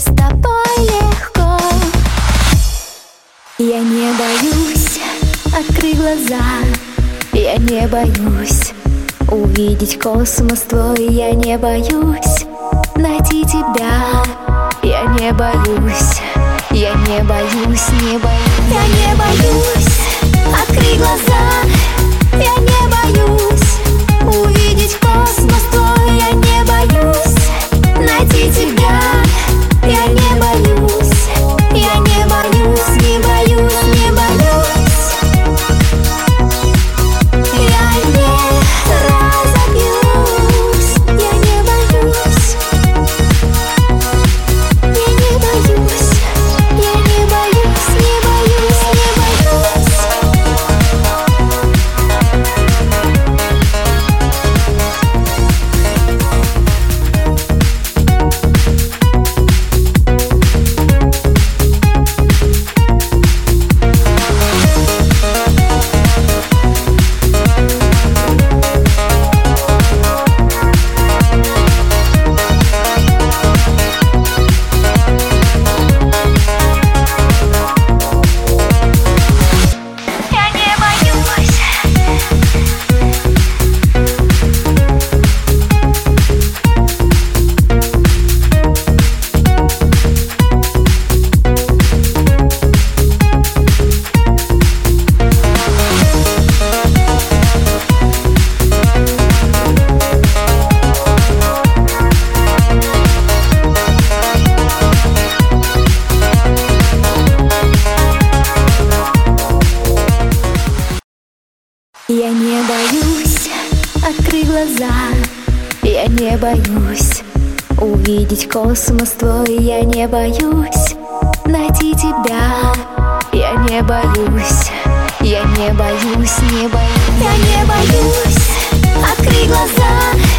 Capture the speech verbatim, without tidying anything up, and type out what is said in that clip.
с тобой легко. Я не боюсь открыть глаза, я не боюсь увидеть космос твой, я не боюсь найти тебя, я не боюсь, я не боюсь, не боюсь, я не боюсь открыть глаза, я не боюсь увидеть космос твой, я не боюсь найти тебя, я не боюсь, я не боюсь, не боюсь, не боюсь. Я не разобьюсь, я не боюсь, я не боюсь, я не боюсь, не боюсь, не боюсь. Я не боюсь открыть глаза, я не боюсь увидеть космос твой, я не боюсь найти тебя, я не боюсь, я не боюсь, не боюсь, я не боюсь открыть глаза.